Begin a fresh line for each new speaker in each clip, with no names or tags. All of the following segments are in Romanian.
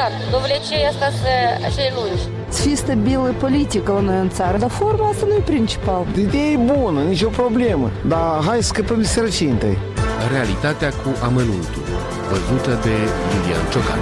important. Dovlecei asta așa e lungi.
Să fie stabilă politică la noi în țară, dar forma asta nu e principal.
Ideea e bună, nicio problemă, dar hai să scăpăm de sărăcie întâi.
Realitatea cu amănuntul, văzută de Iulian Ciocan.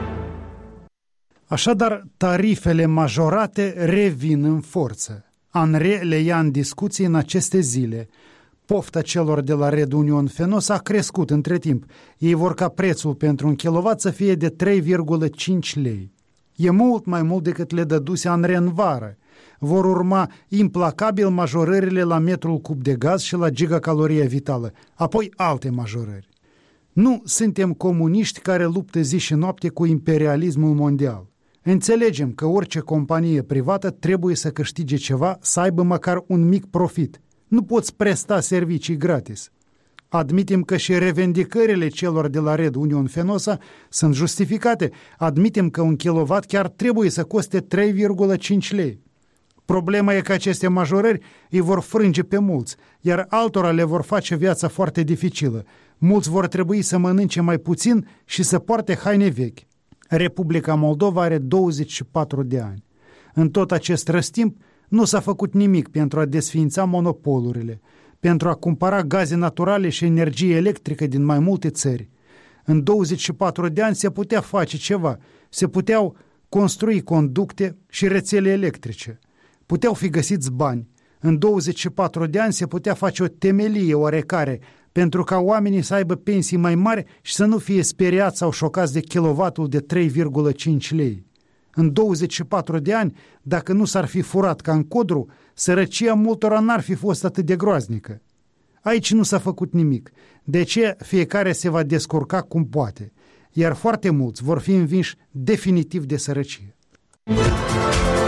Așadar, tarifele majorate revin în forță. ANRE le ia în discuții în aceste zile. Pofta celor de la Red Union Fenos a crescut între timp. Ei vor ca prețul pentru un kilowatt să fie de 3,5 lei. E mult mai mult decât le dăduse ANRE în vară. Vor urma implacabil majorările la metrul cub de gaz și la gigacaloria vitală, apoi alte majorări. Nu suntem comuniști care luptă zi și noapte cu imperialismul mondial. Înțelegem că orice companie privată trebuie să câștige ceva, să aibă măcar un mic profit. Nu poți presta servicii gratis. Admitem că și revendicările celor de la Red Union Fenosa sunt justificate. Admitem că un kilowatt chiar trebuie să coste 3,5 lei. Problema e că aceste majorări îi vor frânge pe mulți, iar altora le vor face viața foarte dificilă. Mulți vor trebui să mănânce mai puțin și să poarte haine vechi. Republica Moldova are 24 de ani. În tot acest răstimp nu s-a făcut nimic pentru a desființa monopolurile, pentru a cumpăra gaze naturale și energie electrică din mai multe țări. În 24 de ani se putea face ceva, se puteau construi conducte și rețele electrice. Puteau fi găsiți bani. În 24 de ani se putea face o temelie oarecare pentru ca oamenii să aibă pensii mai mari și să nu fie speriați sau șocați de kilovatul de 3,5 lei. În 24 de ani, dacă nu s-ar fi furat ca în Codru, sărăcia multora n-ar fi fost atât de groaznică. Aici nu s-a făcut nimic, de ce fiecare se va descurca cum poate, iar foarte mulți vor fi învinși definitiv de sărăcie.